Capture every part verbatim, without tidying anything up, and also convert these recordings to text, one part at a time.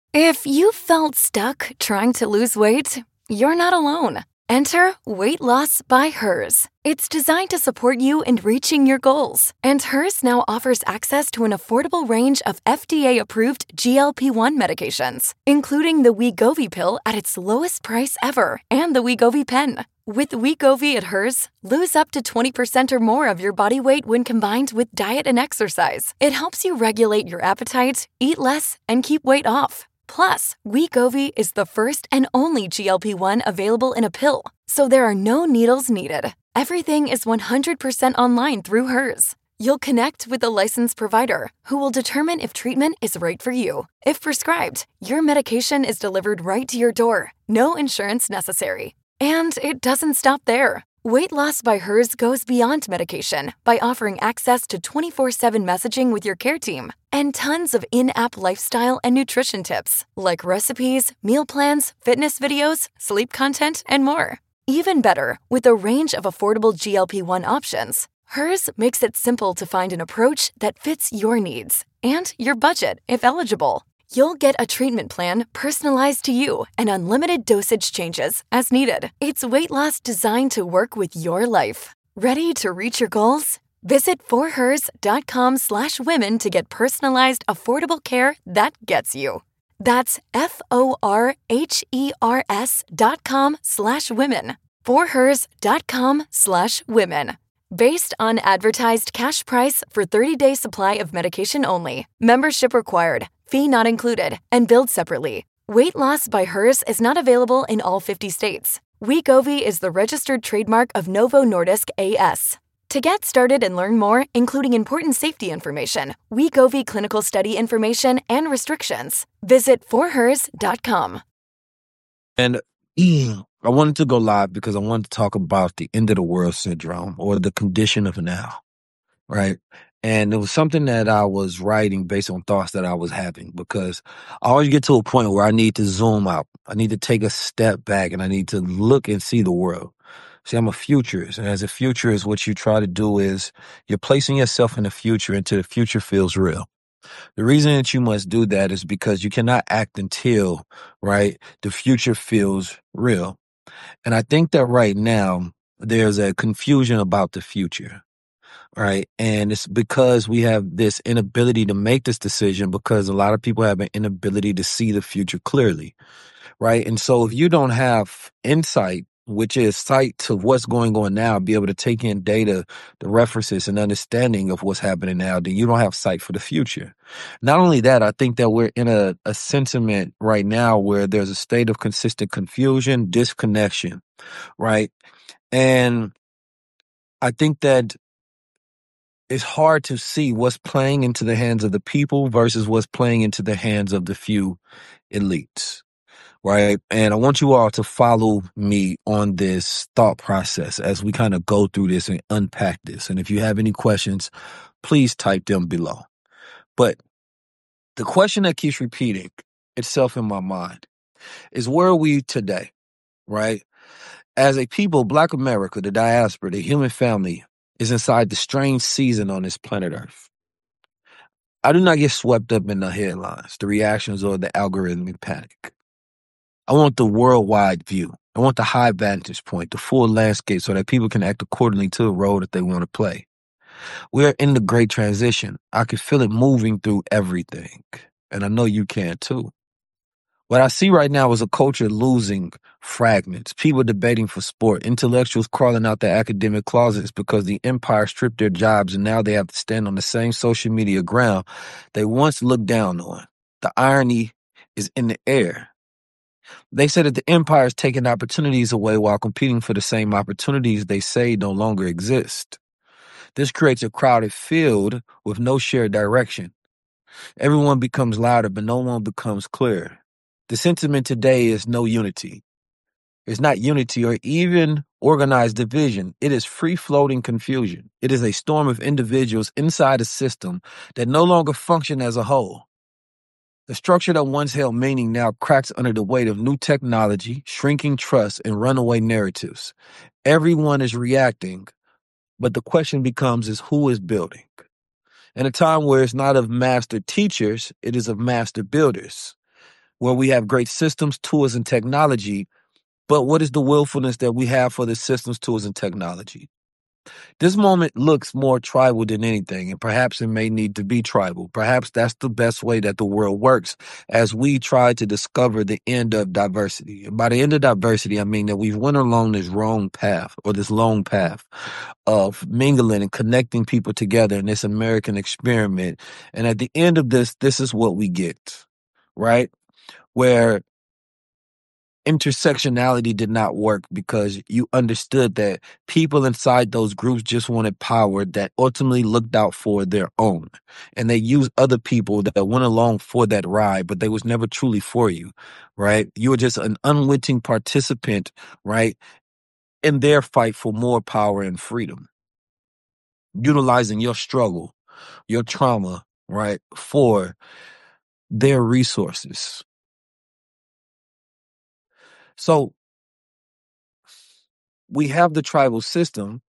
If you felt stuck trying to lose weight, you're not alone. Enter Weight Loss by Hers. It's designed to support you in reaching your goals. And Hers now offers access to an affordable range of F D A-approved G L P one medications, including the Wegovy pill at its lowest price ever and the Wegovy pen. With Wegovy at Hers, lose up to twenty percent or more of your body weight when combined with diet and exercise. It helps you regulate your appetite, eat less, and keep weight off. Plus, Wegovy is the first and only G L P one available in a pill, so there are no needles needed. Everything is one hundred percent online through Hers. You'll connect with a licensed provider who will determine if treatment is right for you. If prescribed, your medication is delivered right to your door. No insurance necessary. And it doesn't stop there. Weight Loss by Hers goes beyond medication by offering access to twenty-four seven messaging with your care team and tons of in-app lifestyle and nutrition tips like recipes, meal plans, fitness videos, sleep content, and more. Even better, with a range of affordable G L P one options, Hers makes it simple to find an approach that fits your needs and your budget if eligible. You'll get a treatment plan personalized to you and unlimited dosage changes as needed. It's weight loss designed to work with your life. Ready to reach your goals? Visit forhers.com slash women to get personalized, affordable care that gets you. That's F-O-R-H-E-R-S dot com slash women. forhers.com slash women. Based on advertised cash price for thirty-day supply of medication only. Membership required. Fee not included, and billed separately. Weight Loss by Hers is not available in all fifty states. Wegovy is the registered trademark of Novo Nordisk A S. To get started and learn more, including important safety information, Wegovy clinical study information, and restrictions, visit for hers dot com. And mm, I wanted to go live because I wanted to talk about the end of the world syndrome, or the condition of now, right? And it was something that I was writing based on thoughts that I was having, because I always get to a point where I need to zoom out. I need to take a step back and I need to look and see the world. See, I'm a futurist. And as a futurist, what you try to do is you're placing yourself in the future until the future feels real. The reason that you must do that is because you cannot act until, right, the future feels real. And I think that right now there's a confusion about the future. Right. And it's because we have this inability to make this decision, because a lot of people have an inability to see the future clearly. Right. And so if you don't have insight, which is sight to what's going on now, be able to take in data, the references and understanding of what's happening now, then you don't have sight for the future. Not only that, I think that we're in a, a sentiment right now where there's a state of consistent confusion, disconnection. Right. And I think that it's hard to see what's playing into the hands of the people versus what's playing into the hands of the few elites, right? And I want you all to follow me on this thought process as we kind of go through this and unpack this. And if you have any questions, please type them below. But the question that keeps repeating itself in my mind is, where are we today, right? As a people, Black America, the diaspora, the human family, is inside the strange season on this planet Earth. I do not get swept up in the headlines, the reactions, or the algorithmic panic. I want the worldwide view. I want the high vantage point, the full landscape, so that people can act accordingly to the role that they want to play. We are in the great transition. I can feel it moving through everything, and I know you can too. What I see right now is a culture losing fragments, people debating for sport, intellectuals crawling out their academic closets because the empire stripped their jobs and now they have to stand on the same social media ground they once looked down on. The irony is in the air. They say that the empire is taking opportunities away while competing for the same opportunities they say no longer exist. This creates a crowded field with no shared direction. Everyone becomes louder, but no one becomes clear. The sentiment today is no unity. It's not unity or even organized division. It is free-floating confusion. It is a storm of individuals inside a system that no longer function as a whole. The structure that once held meaning now cracks under the weight of new technology, shrinking trust, and runaway narratives. Everyone is reacting, but the question becomes is who is building? In a time where it's not of master teachers, it is of master builders. where we have great systems, tools, and technology. But what is the willfulness that we have for the systems, tools, and technology? This moment looks more tribal than anything, and perhaps it may need to be tribal. Perhaps that's the best way that the world works as we try to discover the end of diversity. And by the end of diversity, I mean that we've went along this wrong path or this long path of mingling and connecting people together in this American experiment. And at the end of this, this is what we get, right? Where intersectionality did not work because you understood that people inside those groups just wanted power that ultimately looked out for their own. And they used other people that went along for that ride, but they was never truly for you, right? You were just an unwitting participant, right, in their fight for more power and freedom, utilizing your struggle, your trauma, right, for their resources. So we have the tribal system.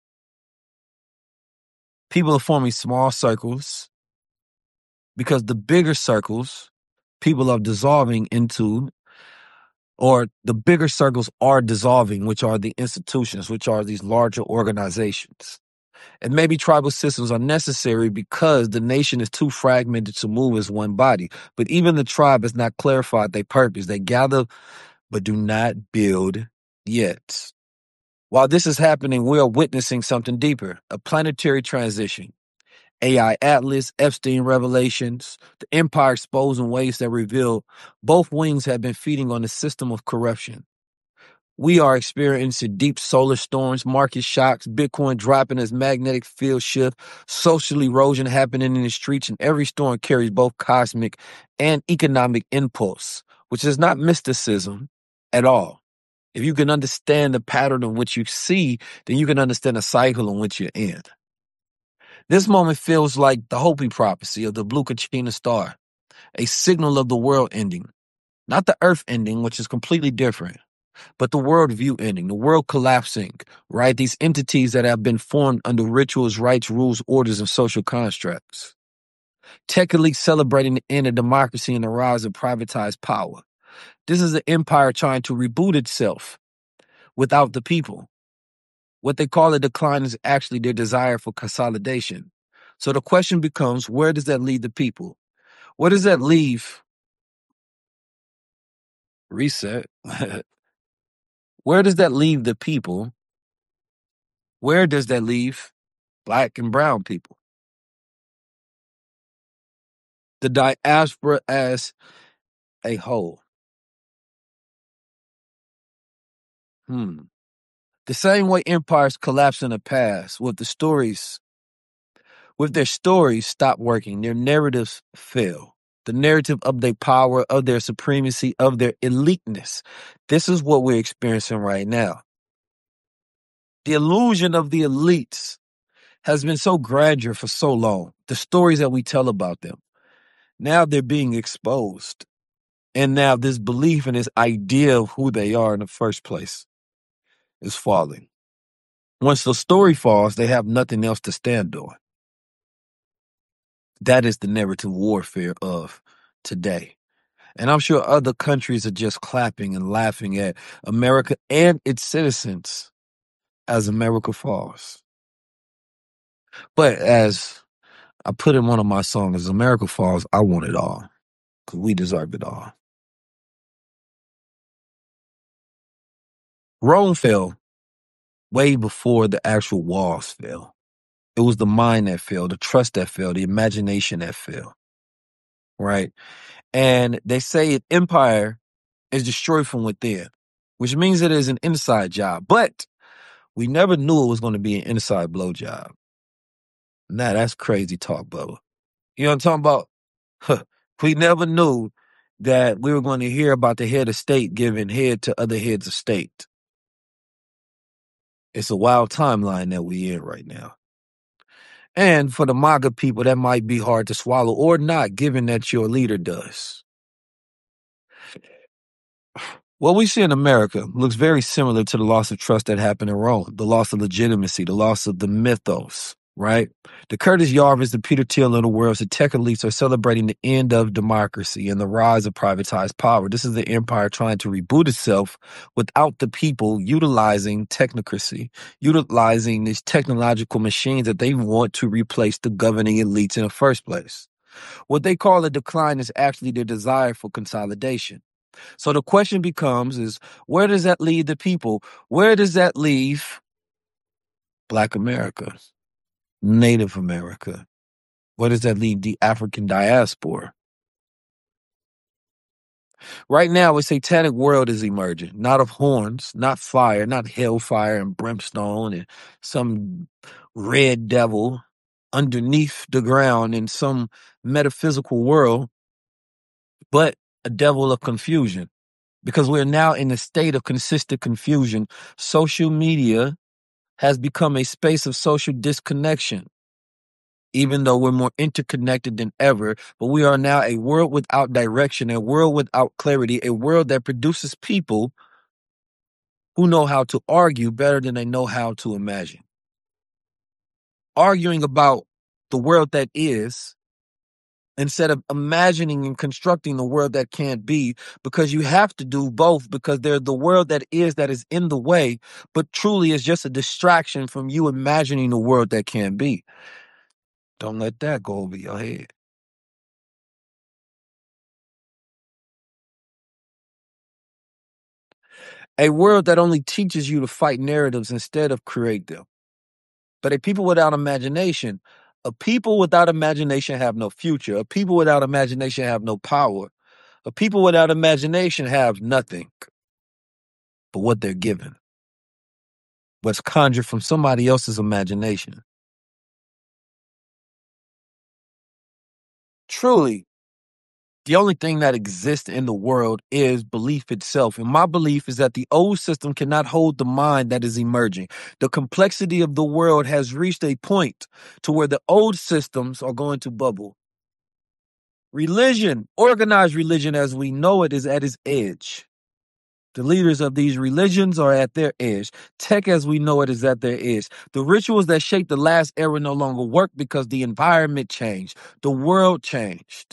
People are forming small circles because the bigger circles, people are dissolving into, or the bigger circles are dissolving, which are the institutions, which are these larger organizations. And maybe tribal systems are necessary because the nation is too fragmented to move as one body. But even the tribe has not clarified their purpose. They gather, but do not build yet. While this is happening, we are witnessing something deeper, a planetary transition. A I Atlas, Epstein revelations, the empire exposed in ways that reveal both wings have been feeding on the system of corruption. We are experiencing deep solar storms, market shocks, Bitcoin dropping as magnetic field shift, social erosion happening in the streets, and every storm carries both cosmic and economic impulse, which is not mysticism at all. If you can understand the pattern in which you see, then you can understand the cycle in which you're in. This moment feels like the Hopi prophecy of the Blue Kachina star, a signal of the world ending. Not the earth ending, which is completely different, but the world view ending, the world collapsing, right? These entities that have been formed under rituals, rites, rules, orders, and social constructs. Tech elites celebrating the end of democracy and the rise of privatized power. This is an empire trying to reboot itself without the people. What they call a decline is actually their desire for consolidation. So the question becomes, where does that leave the people? Where does that leave? Reset. Where does that leave the people? Where does that leave black and brown people? The diaspora as a whole. Hmm. The same way empires collapse in the past, with the stories, with their stories stop working, their narratives fail. The narrative of their power, of their supremacy, of their eliteness. This is what we're experiencing right now. The illusion of the elites has been so grandeur for so long. The stories that we tell about them. Now they're being exposed. And now this belief and this idea of who they are in the first place is falling. Once the story falls, they have nothing else to stand on. That is the narrative warfare of today. And I'm sure other countries are just clapping and laughing at America and its citizens as America falls. But as I put in one of my songs, as America falls, I want it all. Because we deserve it all. Rome fell way before the actual walls fell. It was the mind that fell, the trust that fell, the imagination that fell. Right? And they say an empire is destroyed from within, which means it is an inside job. But we never knew it was going to be an inside blow job. Nah, that's crazy talk, Bubba. You know what I'm talking about? Huh. We never knew that we were going to hear about the head of state giving head to other heads of state. It's a wild timeline that we in right now. And for the MAGA people, that might be hard to swallow or not, given that your leader does. What we see in America looks very similar to the loss of trust that happened in Rome, the loss of legitimacy, the loss of the mythos, right? The Curtis Yarvins, the Peter Thiel of the world, the tech elites are celebrating the end of democracy and the rise of privatized power. This is the empire trying to reboot itself without the people utilizing technocracy, utilizing these technological machines that they want to replace the governing elites in the first place. What they call a decline is actually their desire for consolidation. So the question becomes is, where does that leave the people? Where does that leave Black America? Native America? Where does that leave the African diaspora? Right now, a satanic world is emerging, not of horns, not fire, not hellfire and brimstone and some red devil underneath the ground in some metaphysical world, but a devil of confusion. Because we're now in a state of consistent confusion. Social media has become a space of social disconnection, even though we're more interconnected than ever. But we are now a world without direction, a world without clarity, a world that produces people who know how to argue better than they know how to imagine. Arguing about the world that is, instead of imagining and constructing the world that can't be, because you have to do both, because they're the world that is that is in the way, but truly is just a distraction from you imagining the world that can be. Don't let that go over your head. A world that only teaches you to fight narratives instead of create them. But a people without imagination, a people without imagination have no future. A people without imagination have no power. A people without imagination have nothing but what they're given, what's conjured from somebody else's imagination. Truly, the only thing that exists in the world is belief itself. And my belief is that the old system cannot hold the mind that is emerging. The complexity of the world has reached a point to where the old systems are going to bubble. Religion, organized religion as we know it, is at its edge. The leaders of these religions are at their edge. Tech as we know it is at their edge. The rituals that shaped the last era no longer work because the environment changed. The world changed.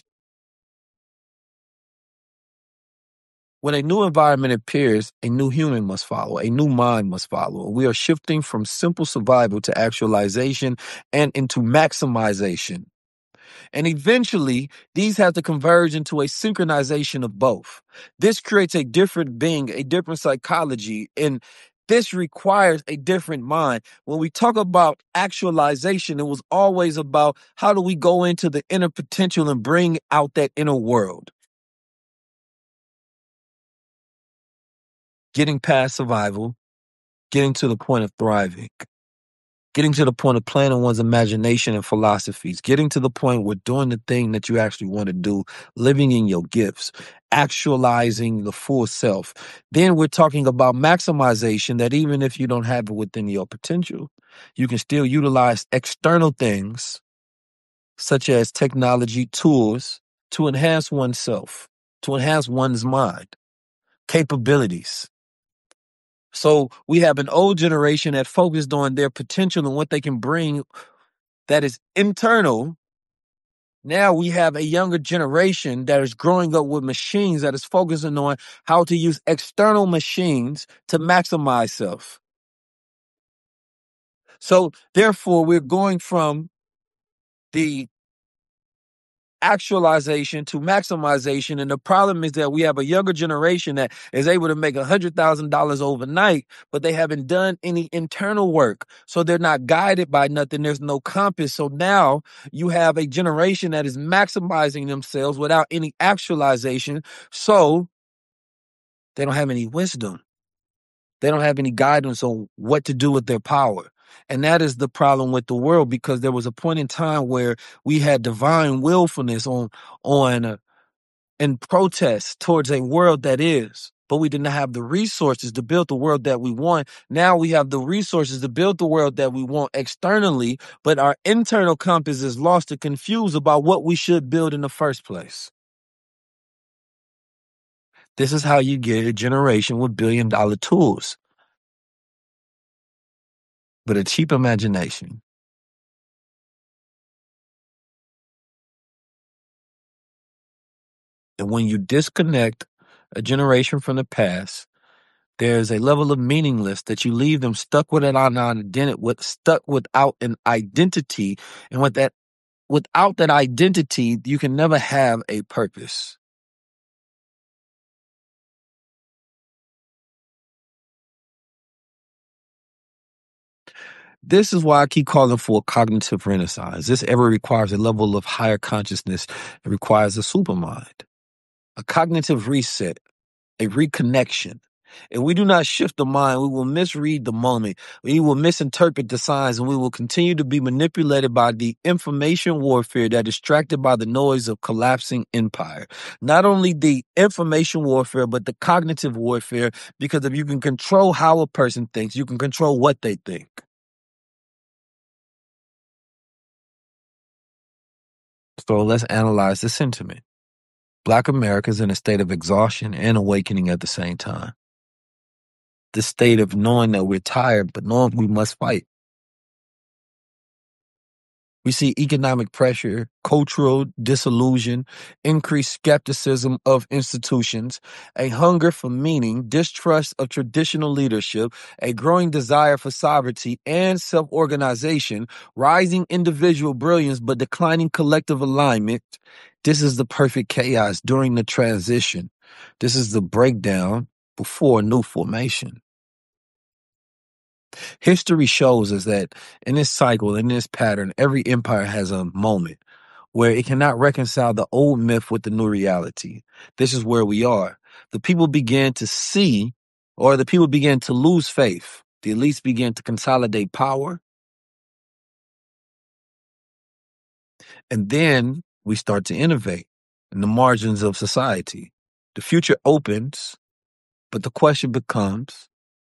When a new environment appears, a new human must follow, a new mind must follow. We are shifting from simple survival to actualization and into maximization. And eventually, these have to converge into a synchronization of both. This creates a different being, a different psychology, and this requires a different mind. When we talk about actualization, it was always about how do we go into the inner potential and bring out that inner world. Getting past survival, getting to the point of thriving. Getting to the point of planning one's imagination and philosophies, getting to the point where doing the thing that you actually want to do, living in your gifts, actualizing the full self. Then we're talking about maximization, that even if you don't have it within your potential, you can still utilize external things such as technology tools to enhance oneself, to enhance one's mind, capabilities. So we have an old generation that focused on their potential and what they can bring that is internal. Now we have a younger generation that is growing up with machines that is focusing on how to use external machines to maximize self. So therefore, we're going from the actualization to maximization. And the problem is that we have a younger generation that is able to make one hundred thousand dollars overnight, but they haven't done any internal work. So they're not guided by nothing. There's no compass. So now you have a generation that is maximizing themselves without any actualization. So they don't have any wisdom. They don't have any guidance on what to do with their power. And that is the problem with the world, because there was a point in time where we had divine willfulness on, on, uh, in protest towards a world that is, but we didn't have the resources to build the world that we want. Now we have the resources to build the world that we want externally, but our internal compass is lost and confused about what we should build in the first place. This is how you get a generation with billion dollar tools, but a cheap imagination. And when you disconnect a generation from the past, there's a level of meaningless that you leave them stuck with an identity, with stuck without an identity, and with that, without that identity, you can never have a purpose. This is why I keep calling for a cognitive renaissance. This ever requires a level of higher consciousness. It requires a supermind, a cognitive reset, a reconnection. If we do not shift the mind, we will misread the moment. We will misinterpret the signs, and we will continue to be manipulated by the information warfare that is distracted by the noise of collapsing empire. Not only the information warfare, but the cognitive warfare, because if you can control how a person thinks, you can control what they think. So let's analyze the sentiment. Black America is in a state of exhaustion and awakening at the same time. The state of knowing that we're tired, but knowing we must fight. We see economic pressure, cultural disillusion, increased skepticism of institutions, a hunger for meaning, distrust of traditional leadership, a growing desire for sovereignty and self-organization, rising individual brilliance but declining collective alignment. This is the perfect chaos during the transition. This is the breakdown before new formation. History shows us that in this cycle, in this pattern, every empire has a moment where it cannot reconcile the old myth with the new reality. This is where we are. The people began to see, or the people began to lose faith. The elites began to consolidate power. And then we start to innovate in the margins of society. The future opens, but the question becomes,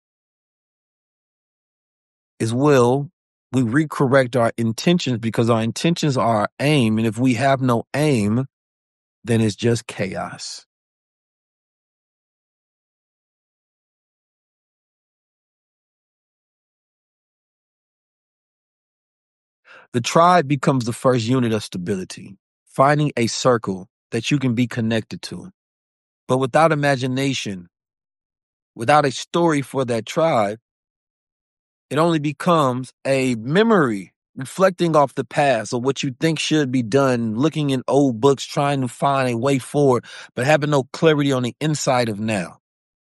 is will we recorrect our intentions, because our intentions are our aim. And if we have no aim, then it's just chaos. The tribe becomes the first unit of stability, finding a circle that you can be connected to. But without imagination, without a story for that tribe, it only becomes a memory reflecting off the past or what you think should be done, looking in old books, trying to find a way forward, but having no clarity on the inside of now.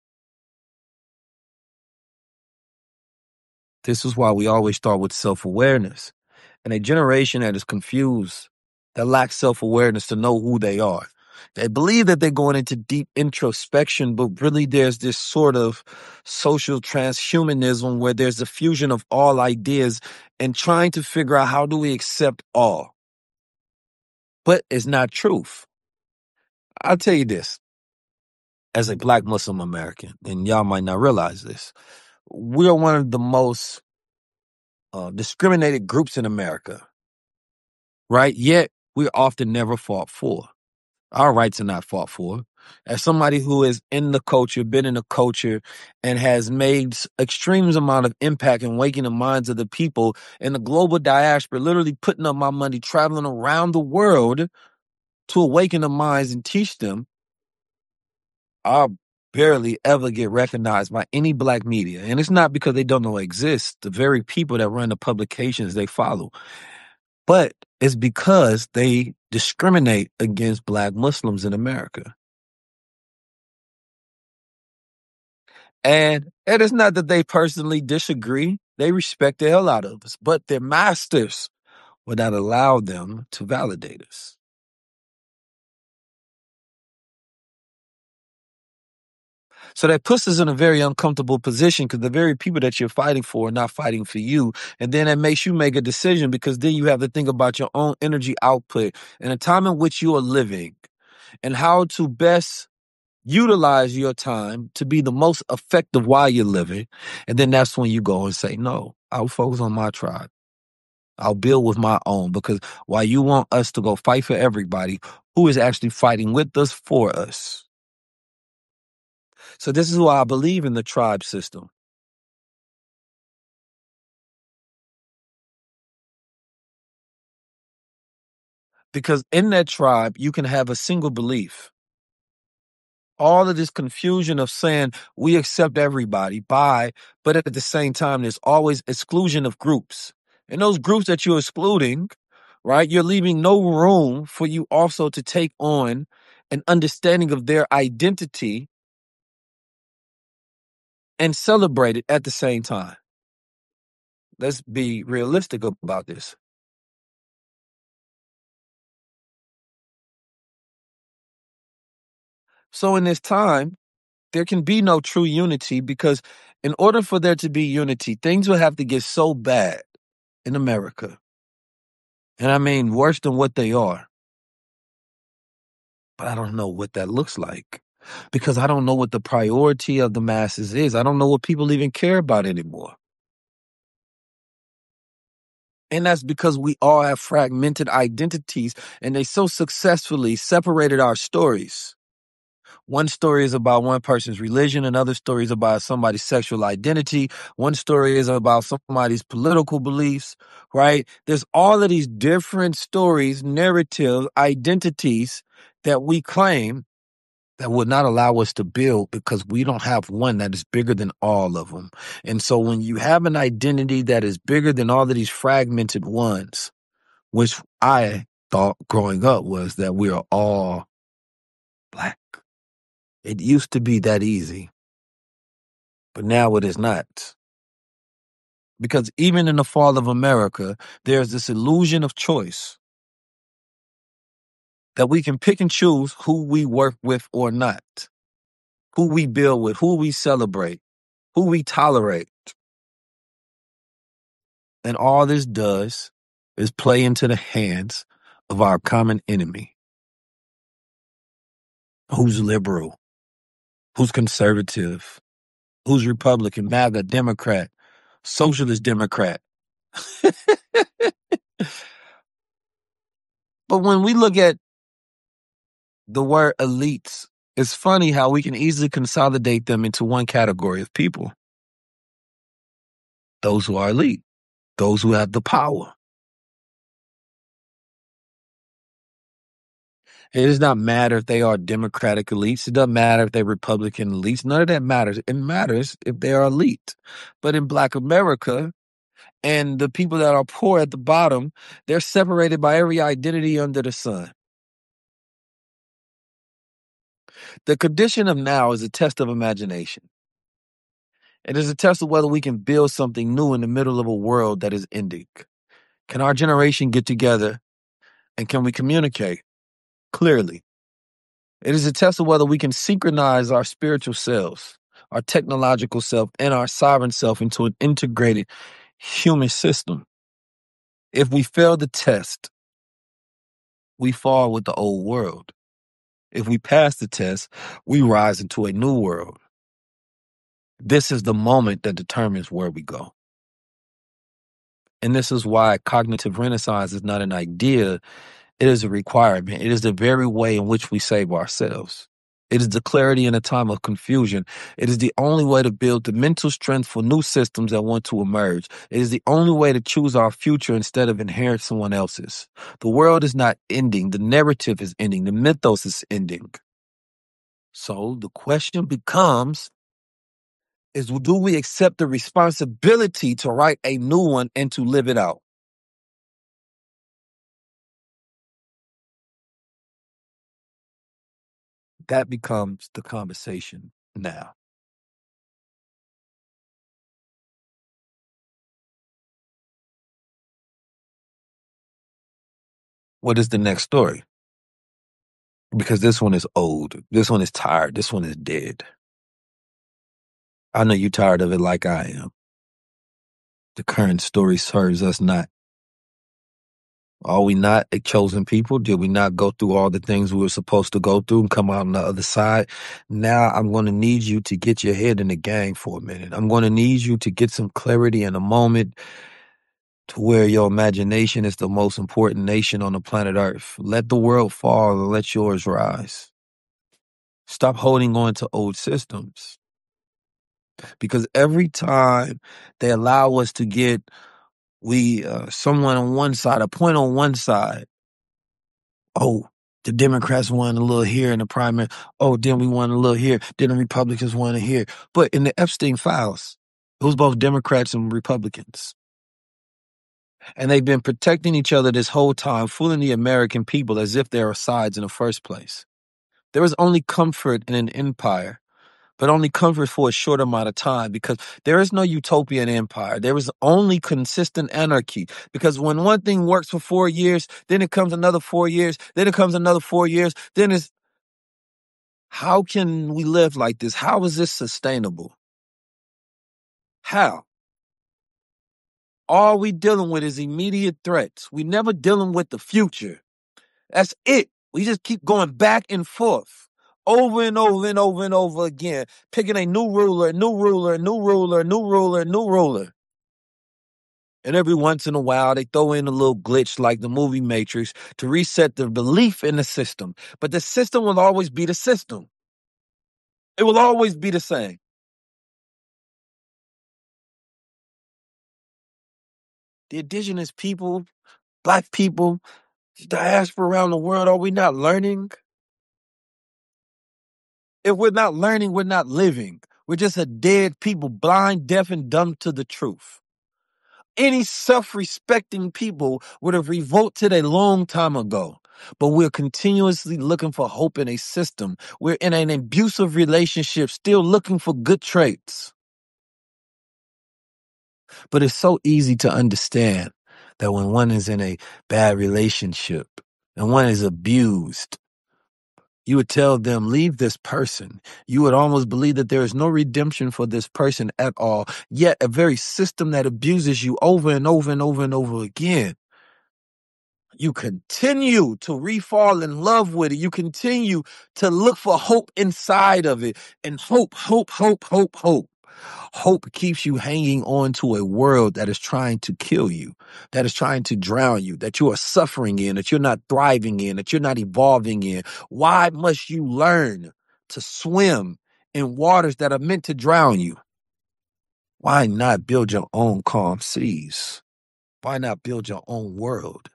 This is why we always start with self-awareness. And a generation that is confused, that lacks self-awareness to know who they are. They believe that they're going into deep introspection, but really there's this sort of social transhumanism where there's a fusion of all ideas and trying to figure out how do we accept all. But it's not truth. I'll tell you this, as a Black Muslim American, and y'all might not realize this, we are one of the most uh, discriminated groups in America, right? Yet we're often never fought for. Our rights are not fought for. As somebody who is in the culture, been in the culture, and has made extreme amount of impact in waking the minds of the people in the global diaspora, literally putting up my money, traveling around the world to awaken the minds and teach them, I barely ever get recognized by any Black media. And it's not because they don't know it exists. The very people that run the publications they follow. But it's because they discriminate against Black Muslims in America. And it is not that they personally disagree. They respect the hell out of us. But their masters would not allow them to validate us. So that puts us in a very uncomfortable position because the very people that you're fighting for are not fighting for you. And then that makes you make a decision because then you have to think about your own energy output and the time in which you are living and how to best utilize your time to be the most effective while you're living. And then that's when you go and say, no, I'll focus on my tribe. I'll build with my own, because while you want us to go fight for everybody, who is actually fighting with us for us? So this is why I believe in the tribe system. Because in that tribe, you can have a single belief. all of this confusion of saying we accept everybody by, but at the same time, there's always exclusion of groups. And those groups that you're excluding, right, you're leaving no room for you also to take on an understanding of their identity and celebrate it at the same time. Let's be realistic about this. So in this time, there can be no true unity because in order for there to be unity, things will have to get so bad in America. And I mean worse than what they are. But I don't know what that looks like because I don't know what the priority of the masses is. I don't know what people even care about anymore. And that's because we all have fragmented identities and they so successfully separated our stories. One story is about one person's religion, another story is about somebody's sexual identity, one story is about somebody's political beliefs, right? There's all of these different stories, narratives, identities that we claim that would not allow us to build because we don't have one that is bigger than all of them. And so when you have an identity that is bigger than all of these fragmented ones, which I thought growing up was that we are all black. It used to be that easy, but now it is not. Because even in the fall of America, there's this illusion of choice that we can pick and choose who we work with or not, who we build with, who we celebrate, who we tolerate. And all this does is play into the hands of our common enemy. Who's liberal? Who's conservative? Who's Republican, MAGA, Democrat, Socialist Democrat? But when we look at the word elites, it's funny how we can easily consolidate them into one category of people. Those who are elite, those who have the power. It does not matter if they are Democratic elites. It doesn't matter if they're Republican elites. None of that matters. It matters if they are elite. But in Black America, and the people that are poor at the bottom, they're separated by every identity under the sun. The condition of now is a test of imagination. It is a test of whether we can build something new in the middle of a world that is ending. Can our generation get together and can we communicate clearly? It is a test of whether we can synchronize our spiritual selves, our technological self, and our sovereign self into an integrated human system. If we fail the test, we fall with the old world. If we pass the test, we rise into a new world. This is the moment that determines where we go. And this is why cognitive renaissance is not an idea. It is a requirement. It is the very way in which we save ourselves. It is the clarity in a time of confusion. It is the only way to build the mental strength for new systems that want to emerge. It is the only way to choose our future instead of inherit someone else's. The world is not ending. The narrative is ending. The mythos is ending. So the question becomes, is do we accept the responsibility to write a new one and to live it out? That becomes the conversation now. What is the next story? Because this one is old. This one is tired. This one is dead. I know you're tired of it like I am. The current story serves us not. Are we not a chosen people? Did we not go through all the things we were supposed to go through and come out on the other side? Now I'm going to need you to get your head in the game for a minute. I'm going to need you to get some clarity in a moment to where your imagination is the most important nation on the planet Earth. Let the world fall and let yours rise. Stop holding on to old systems. Because every time they allow us to get we uh, someone on one side, a point on one side, oh, The Democrats won a little here in the primary. Oh, then we won a little here. Then the Republicans won a here. But in the Epstein files, it was both Democrats and Republicans. And they've been protecting each other this whole time, fooling the American people as if they were sides in the first place. There is only comfort in an empire, but only comfort for a short amount of time, because there is no utopian empire. There is only consistent anarchy, because when one thing works for four years, then it comes another four years, then it comes another four years, then it's, how can we live like this? How is this sustainable? How? All we dealing with is immediate threats. We never dealing with the future. That's it. We just keep going back and forth over and over and over and over again, picking a new ruler, new ruler, new ruler, new ruler, new ruler. And every once in a while, they throw in a little glitch like the movie Matrix to reset the belief in the system. But the system will always be the system. It will always be the same. The indigenous people, black people, diaspora around the world, are we not learning? If we're not learning, we're not living. We're just a dead people, blind, deaf, and dumb to the truth. Any self-respecting people would have revolted a long time ago. But we're continuously looking for hope in a system. We're in an abusive relationship, still looking for good traits. But it's so easy to understand that when one is in a bad relationship and one is abused, you would tell them, leave this person. You would almost believe that there is no redemption for this person at all. Yet a very system that abuses you over and over and over and over again, you continue to re-fall in love with it. You continue to look for hope inside of it. And hope, hope, hope, hope, hope. Hope keeps you hanging on to a world that is trying to kill you, that is trying to drown you, that you are suffering in, that you're not thriving in, that you're not evolving in. Why must you learn to swim in waters that are meant to drown you? Why not build your own calm seas? Why not build your own world?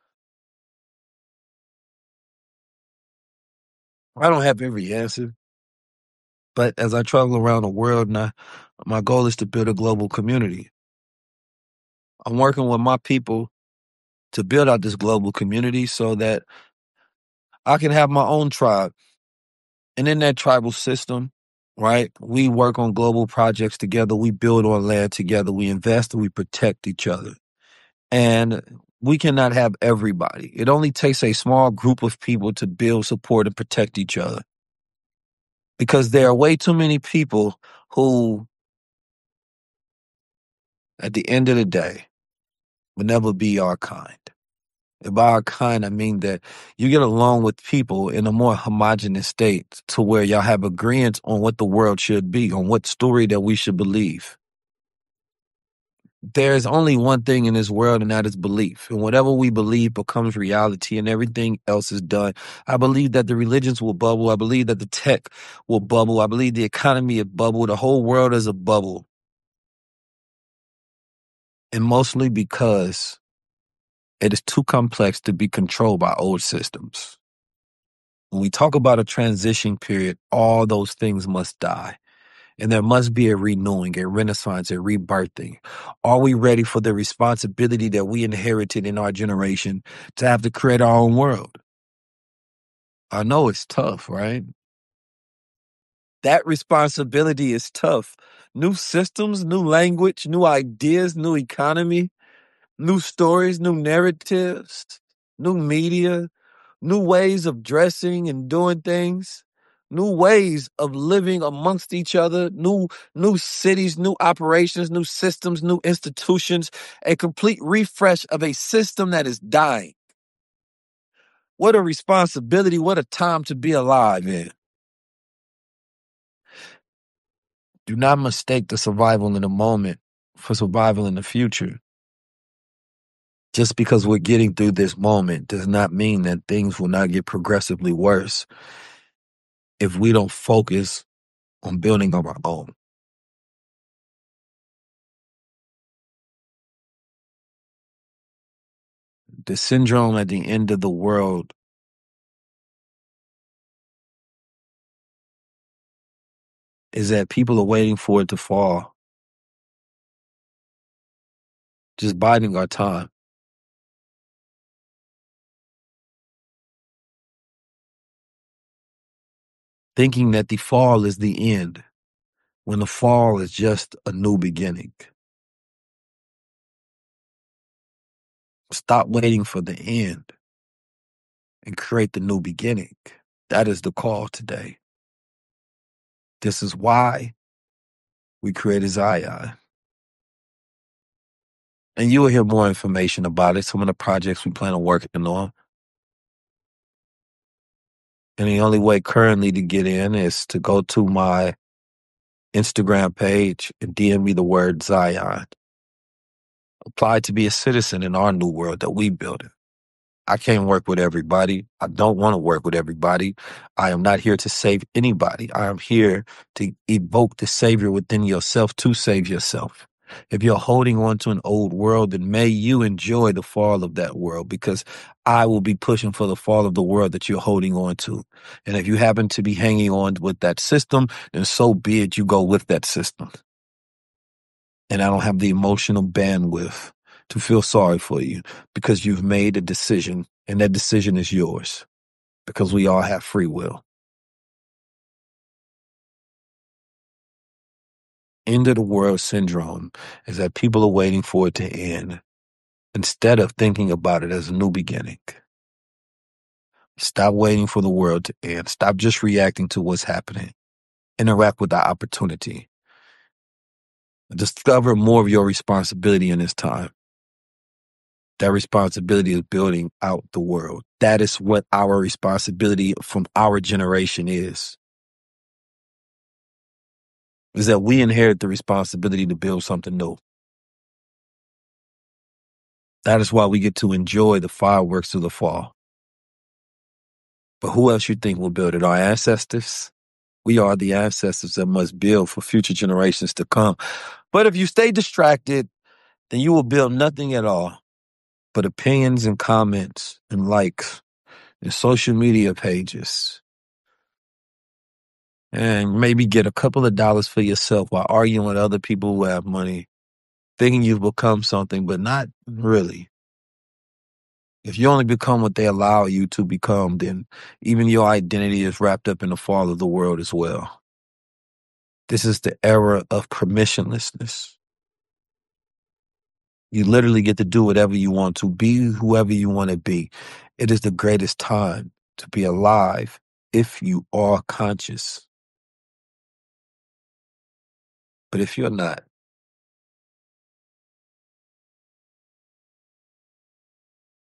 I don't have every answer, but as I travel around the world, now, my goal is to build a global community. I'm working with my people to build out this global community so that I can have my own tribe. And in that tribal system, right, we work on global projects together. We build on land together. We invest and we protect each other. And we cannot have everybody. It only takes a small group of people to build, support, and protect each other. Because there are way too many people who, at the end of the day, will never be our kind. And by our kind, I mean that you get along with people in a more homogenous state to where y'all have agreement on what the world should be, on what story that we should believe. There's only one thing in this world, and that is belief. And whatever we believe becomes reality, and everything else is done. I believe that the religions will bubble. I believe that the tech will bubble. I believe the economy is bubble. The whole world is a bubble. And mostly because it is too complex to be controlled by old systems. When we talk about a transition period, all those things must die. And there must be a renewing, a renaissance, a rebirthing. Are we ready for the responsibility that we inherited in our generation to have to create our own world? I know it's tough, right? That responsibility is tough. New systems, new language, new ideas, new economy, new stories, new narratives, new media, new ways of dressing and doing things, new ways of living amongst each other, new new cities, new operations, new systems, new institutions, a complete refresh of a system that is dying. What a responsibility, what a time to be alive in. Do not mistake the survival in the moment for survival in the future. Just because we're getting through this moment does not mean that things will not get progressively worse if we don't focus on building on our own. The syndrome at the end of the world is that people are waiting for it to fall. Just biding our time. Thinking that the fall is the end, when the fall is just a new beginning. Stop waiting for the end and create the new beginning. That is the call today. This is why we created Zion. And you will hear more information about it, some of the projects we plan on working on. And the only way currently to get in is to go to my Instagram page and D M me the word Zion. Apply to be a citizen in our new world that we build it. I can't work with everybody. I don't want to work with everybody. I am not here to save anybody. I am here to evoke the savior within yourself to save yourself. If you're holding on to an old world, then may you enjoy the fall of that world, because I will be pushing for the fall of the world that you're holding on to. And if you happen to be hanging on with that system, then so be it, you go with that system. And I don't have the emotional bandwidth to feel sorry for you, because you've made a decision, and that decision is yours, because we all have free will. End of the world syndrome is that people are waiting for it to end instead of thinking about it as a new beginning. Stop waiting for the world to end. Stop just reacting to what's happening. Interact with the opportunity. Discover more of your responsibility in this time. That responsibility is building out the world. That is what our responsibility from our generation is. Is that we inherit the responsibility to build something new. That is why we get to enjoy the fireworks of the fall. But who else you think will build it? Our ancestors? We are the ancestors that must build for future generations to come. But if you stay distracted, then you will build nothing at all but opinions and comments and likes and social media pages. And maybe get a couple of dollars for yourself while arguing with other people who have money, thinking you've become something, but not really. If you only become what they allow you to become, then even your identity is wrapped up in the fall of the world as well. This is the era of permissionlessness. You literally get to do whatever you want to, be whoever you want to be. It is the greatest time to be alive if you are conscious. But if you're not,